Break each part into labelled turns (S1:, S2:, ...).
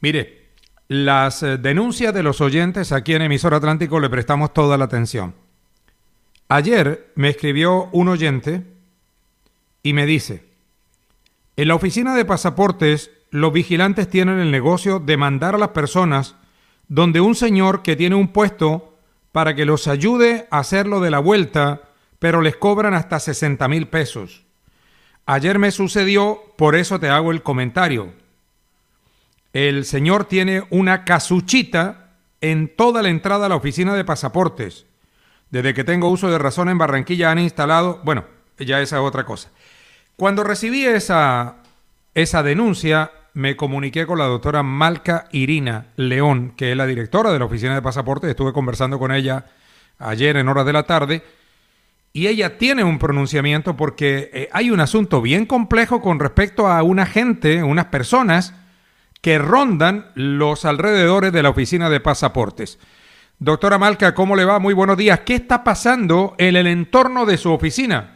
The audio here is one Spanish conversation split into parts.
S1: Mire, las denuncias de los oyentes aquí en Emisor Atlántico le prestamos toda la atención. Ayer me escribió un oyente y me dice: en la oficina de pasaportes, los vigilantes tienen el negocio de mandar a las personas donde un señor que tiene un puesto para que los ayude a hacerlo de la vuelta, pero les cobran hasta 60,000 pesos. Ayer me sucedió, por eso te hago el comentario. El señor tiene una casuchita en toda la entrada a la oficina de pasaportes. Desde que tengo uso de razón en Barranquilla han instalado, bueno, ya esa es otra cosa. Cuando recibí esa denuncia, me comuniqué con la doctora Malca Irina León, que es la directora de la oficina de pasaportes. Estuve conversando con ella ayer en horas de la tarde, y ella tiene un pronunciamiento porque hay un asunto bien complejo con respecto a una gente, unas personas que rondan los alrededores de la oficina de pasaportes. Doctora Malca, ¿cómo le va? Muy buenos días. ¿Qué está pasando en el entorno de su oficina?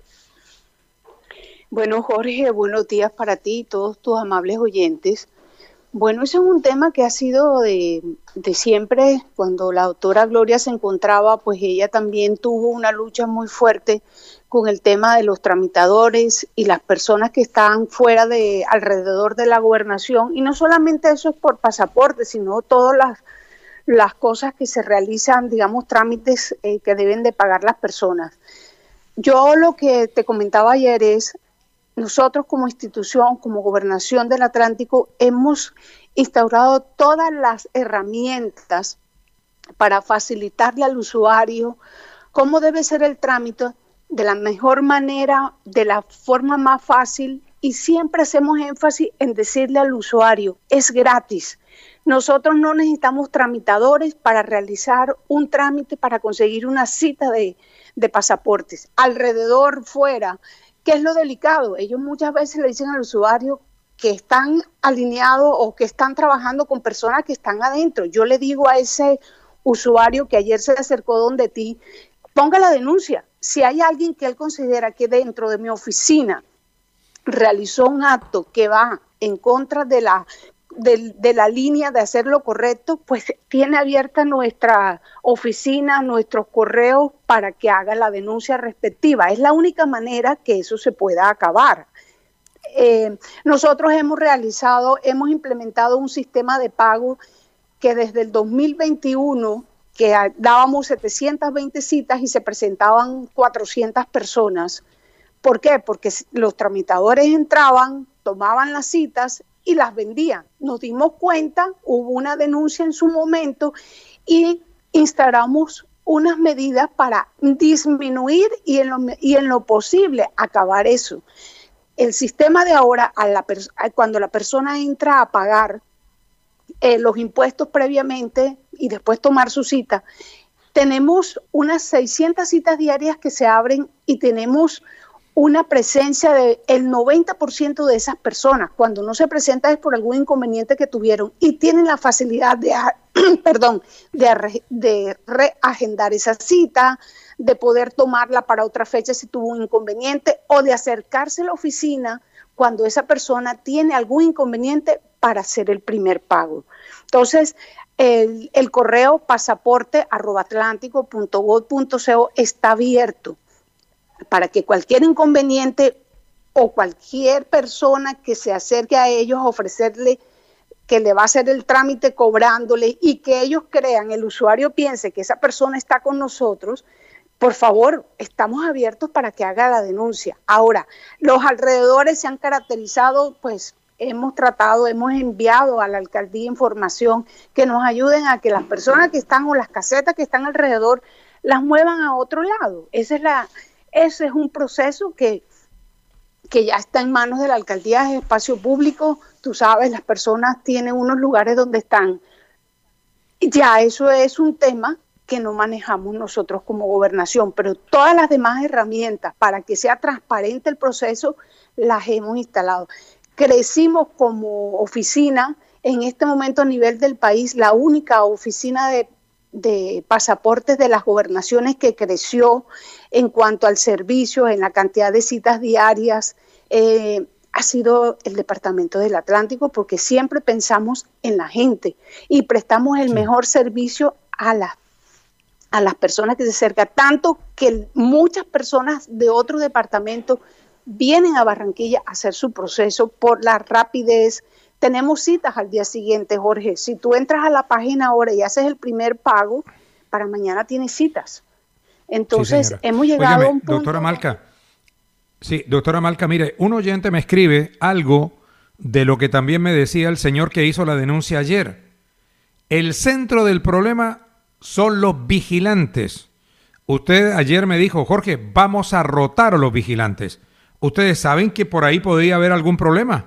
S2: Bueno, Jorge, buenos días para ti y todos tus amables oyentes. Bueno, ese es un tema que ha sido de siempre. Cuando la doctora Gloria se encontraba, pues ella también tuvo una lucha muy fuerte con el tema de los tramitadores y las personas que están alrededor de la gobernación. Y no solamente eso es por pasaporte, sino todas las cosas que se realizan, digamos, trámites que deben de pagar las personas. Yo lo que te comentaba ayer es: nosotros como institución, como Gobernación del Atlántico, hemos instaurado todas las herramientas para facilitarle al usuario cómo debe ser el trámite de la mejor manera, de la forma más fácil, y siempre hacemos énfasis en decirle al usuario: es gratis. Nosotros no necesitamos tramitadores para realizar un trámite, para conseguir una cita de pasaportes. Alrededor, fuera, ¿qué es lo delicado? Ellos muchas veces le dicen al usuario que están alineados o que están trabajando con personas que están adentro. Yo le digo a ese usuario que ayer se acercó donde ti: ponga la denuncia. Si hay alguien que él considera que dentro de mi oficina realizó un acto que va en contra de la línea de hacer lo correcto, pues tiene abierta nuestra oficina, nuestros correos para que haga la denuncia respectiva. Es la única manera que eso se pueda acabar. Nosotros hemos implementado un sistema de pago que desde el 2021, que dábamos 720 citas y se presentaban 400 personas. ¿Por qué? Porque los tramitadores entraban, tomaban las citas y las vendían. Nos dimos cuenta, hubo una denuncia en su momento y instauramos unas medidas para disminuir y en lo posible acabar eso. El sistema de ahora, cuando la persona entra a pagar los impuestos previamente y después tomar su cita, tenemos unas 600 citas diarias que se abren y tenemos una presencia del 90% de esas personas. Cuando no se presenta es por algún inconveniente que tuvieron y tienen la facilidad de reagendar esa cita, de poder tomarla para otra fecha si tuvo un inconveniente, o de acercarse a la oficina cuando esa persona tiene algún inconveniente para hacer el primer pago. Entonces, el correo pasaporte@atlántico.gov.co está abierto para que cualquier inconveniente o cualquier persona que se acerque a ellos a ofrecerle que le va a hacer el trámite cobrándole y que ellos crean, el usuario piense que esa persona está con nosotros, por favor, estamos abiertos para que haga la denuncia. Ahora, los alrededores se han caracterizado, pues hemos enviado a la alcaldía información que nos ayuden a que las personas que están o las casetas que están alrededor las muevan a otro lado. Ese es un proceso que ya está en manos de la alcaldía, es espacio público. Tú sabes, las personas tienen unos lugares donde están. Ya eso es un tema que no manejamos nosotros como gobernación, pero todas las demás herramientas para que sea transparente el proceso las hemos instalado. Crecimos como oficina, en este momento a nivel del país, la única oficina de pasaportes de las gobernaciones que creció en cuanto al servicio, en la cantidad de citas diarias. ha sido el Departamento del Atlántico, porque siempre pensamos en la gente y prestamos el mejor servicio a las personas que se acercan, tanto que muchas personas de otros departamentos vienen a Barranquilla a hacer su proceso por la rapidez. Tenemos citas al día siguiente, Jorge. Si tú entras a la página ahora y haces el primer pago, para mañana tienes citas. Entonces, hemos llegado a un punto...
S1: Doctora Malca, mire, un oyente me escribe algo de lo que también me decía el señor que hizo la denuncia ayer. El centro del problema son los vigilantes. Usted ayer me dijo, Jorge, vamos a rotar a los vigilantes. ¿Ustedes saben que por ahí podría haber algún problema?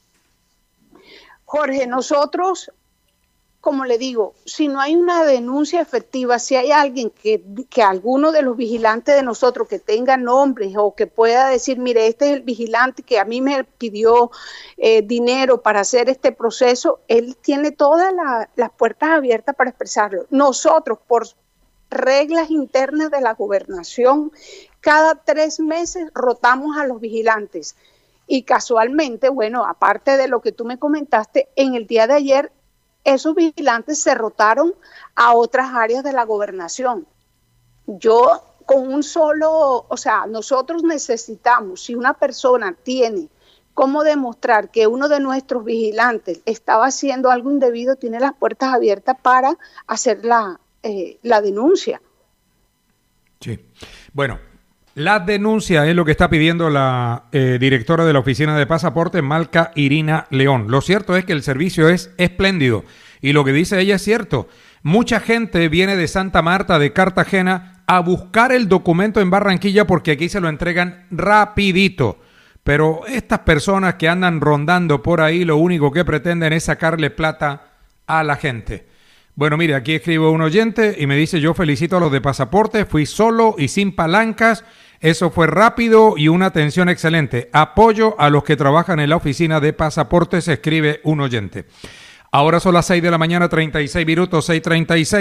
S2: Jorge, nosotros, como le digo, si no hay una denuncia efectiva, si hay alguien que alguno de los vigilantes de nosotros que tenga nombres o que pueda decir, mire, este es el vigilante que a mí me pidió dinero para hacer este proceso, él tiene todas las puertas abiertas para expresarlo. Nosotros, por reglas internas de la gobernación, cada 3 meses rotamos a los vigilantes. Y casualmente, bueno, aparte de lo que tú me comentaste, en el día de ayer, esos vigilantes se rotaron a otras áreas de la gobernación. Yo con un solo, o sea, nosotros necesitamos, si una persona tiene cómo demostrar que uno de nuestros vigilantes estaba haciendo algo indebido, tiene las puertas abiertas para hacer la denuncia.
S1: Sí. Bueno, la denuncia es lo que está pidiendo la directora de la Oficina de Pasaporte, Malca Irina León. Lo cierto es que el servicio es espléndido y lo que dice ella es cierto. Mucha gente viene de Santa Marta, de Cartagena, a buscar el documento en Barranquilla porque aquí se lo entregan rapidito. Pero estas personas que andan rondando por ahí lo único que pretenden es sacarle plata a la gente. Bueno, mire, aquí escribo un oyente y me dice, yo felicito a los de Pasaporte, fui solo y sin palancas, eso fue rápido y una atención excelente. Apoyo a los que trabajan en la oficina de Pasaporte, se escribe un oyente. Ahora son las 6 de la mañana, 36 minutos, 6:36.